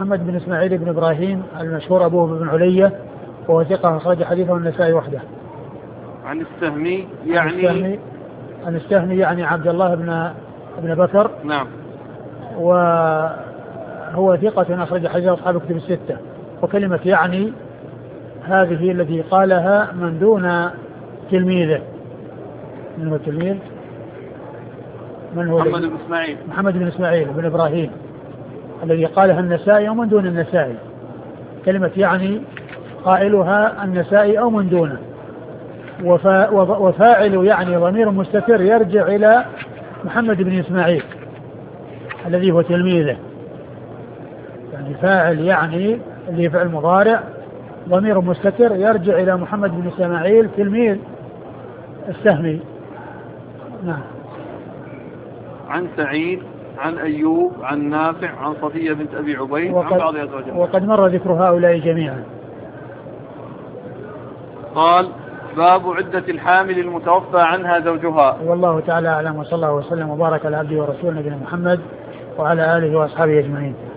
محمد بن إسماعيل بن إبراهيم المشهور أبوه بن علية، وهو ثقة أخرج حديثه النسائي وحده. عن السهمي يعني عن السهمي يعني عبد الله بن بكر. نعم. وهو ثقة أخرج حديثه أصحاب الكتب الستة. وكلمة يعني هذه التي قالها من دون تلميذه. من هو التلميذ؟ من هو؟ محمد بن إسماعيل بن إبراهيم الذي قالها النسائي أو من دون النسائي. كلمة يعني قائلها النسائي أو من دونه. وفاعل يعني ضمير مستتر يرجع إلى محمد بن إسماعيل الذي هو تلميذه. يعني فاعل يعني اللي فعل مضارع ضمير مستتر يرجع إلى محمد بن إسماعيل تلميذ السهمي. نعم. عن سعيد عن أيوب عن نافع عن صفية بنت أبي عبيد عن بعض أزواجها. وقد مر ذكر هؤلاء جميعا. قال باب عدة الحامل المتوفى عنها زوجها. والله تعالى أعلم، وصلى الله وسلم وبارك على عبده ورسوله نبينا محمد وعلى آله وأصحابه أجمعين.